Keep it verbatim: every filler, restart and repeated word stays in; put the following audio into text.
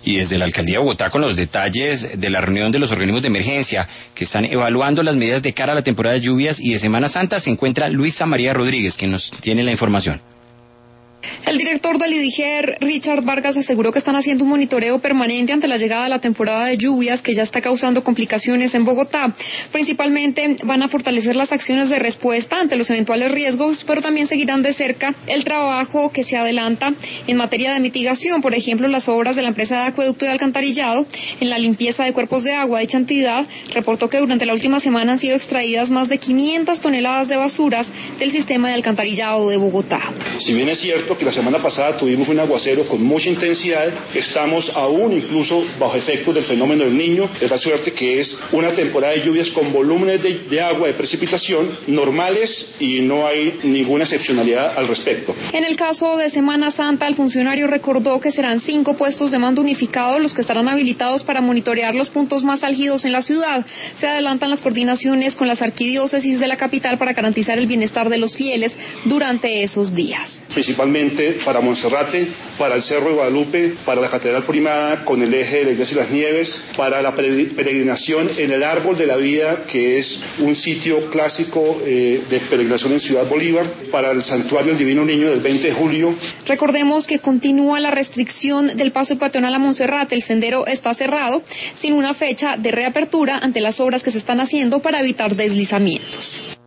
Y desde la Alcaldía de Bogotá, con los detalles de la reunión de los organismos de emergencia que están evaluando las medidas de cara a la temporada de lluvias y de Semana Santa, se encuentra Luisa María Rodríguez, quien nos tiene la información. El director del I D I G E R, Richard Vargas, aseguró que están haciendo un monitoreo permanente ante la llegada de la temporada de lluvias que ya está causando complicaciones en Bogotá. Principalmente van a fortalecer las acciones de respuesta ante los eventuales riesgos, pero también seguirán de cerca el trabajo que se adelanta en materia de mitigación. Por ejemplo, las obras de la empresa de acueducto y alcantarillado en la limpieza de cuerpos de agua. Dicha entidad reportó que durante la última semana han sido extraídas más de quinientas toneladas de basuras del sistema de alcantarillado de Bogotá. Si bien es cierto que la semana pasada tuvimos un aguacero con mucha intensidad, estamos aún incluso bajo efectos del fenómeno del Niño, de la suerte que es una temporada de lluvias con volúmenes de, de agua, de precipitación normales y no hay ninguna excepcionalidad al respecto. En el caso de Semana Santa, el funcionario recordó que serán cinco puestos de mando unificados los que estarán habilitados para monitorear los puntos más álgidos en la ciudad. Se adelantan las coordinaciones con las arquidiócesis de la capital para garantizar el bienestar de los fieles durante esos días. Principalmente para Monserrate, para el Cerro de Guadalupe, para la Catedral Primada con el eje de la Iglesia de las Nieves, para la peregrinación en el Árbol de la Vida, que es un sitio clásico eh, de peregrinación en Ciudad Bolívar, para el Santuario del Divino Niño del veinte de julio. Recordemos que continúa la restricción del paso peatonal a Monserrate. El sendero está cerrado sin una fecha de reapertura ante las obras que se están haciendo para evitar deslizamientos.